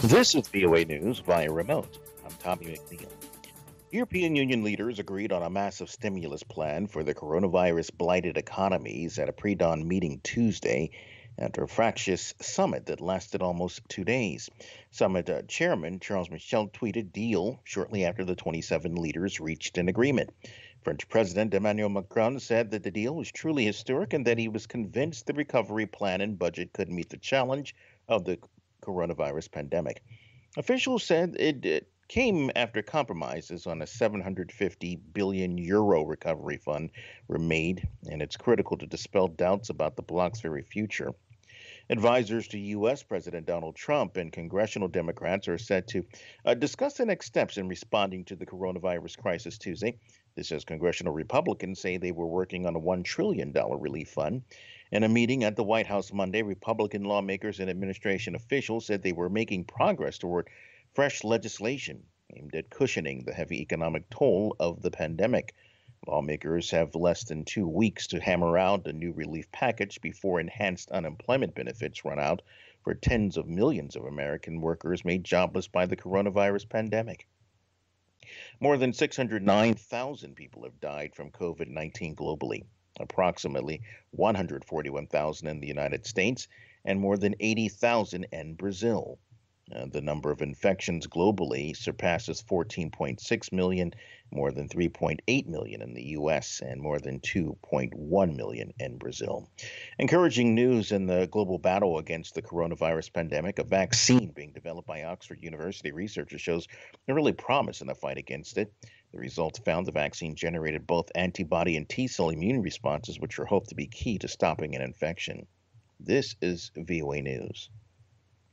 This is VOA News via remote. I'm Tommy McNeil. European Union leaders agreed on a massive stimulus plan for the coronavirus blighted economies at a pre dawn meeting Tuesday after a fractious summit that lasted almost 2 days. Summit chairman Charles Michel tweeted deal shortly after the 27 leaders reached an agreement. French President Emmanuel Macron said that the deal was truly historic and that he was convinced the recovery plan and budget could meet the challenge of the coronavirus pandemic. Officials said it came after compromises on a 750 billion euro recovery fund were made, and it's critical to dispel doubts about the bloc's very future. Advisors to U.S. President Donald Trump and congressional Democrats are set to discuss the next steps in responding to the coronavirus crisis Tuesday. This as congressional Republicans say they were working on a $1 trillion relief fund. In a meeting at the White House Monday, Republican lawmakers and administration officials said they were making progress toward fresh legislation aimed at cushioning the heavy economic toll of the pandemic. Lawmakers have less than 2 weeks to hammer out a new relief package before enhanced unemployment benefits run out for tens of millions of American workers made jobless by the coronavirus pandemic. More than 609,000 people have died from COVID 19 globally, approximately 141,000 in the United States, and more than 80,000 in Brazil. The number of infections globally surpasses 14.6 million, more than 3.8 million in the US, and more than 2.1 million in Brazil. Encouraging news in the global battle against the coronavirus pandemic. A vaccine being developed by Oxford University researchers shows early promise in the fight against it. The results found the vaccine generated both antibody and T cell immune responses, which are hoped to be key to stopping an infection. This is VOA News.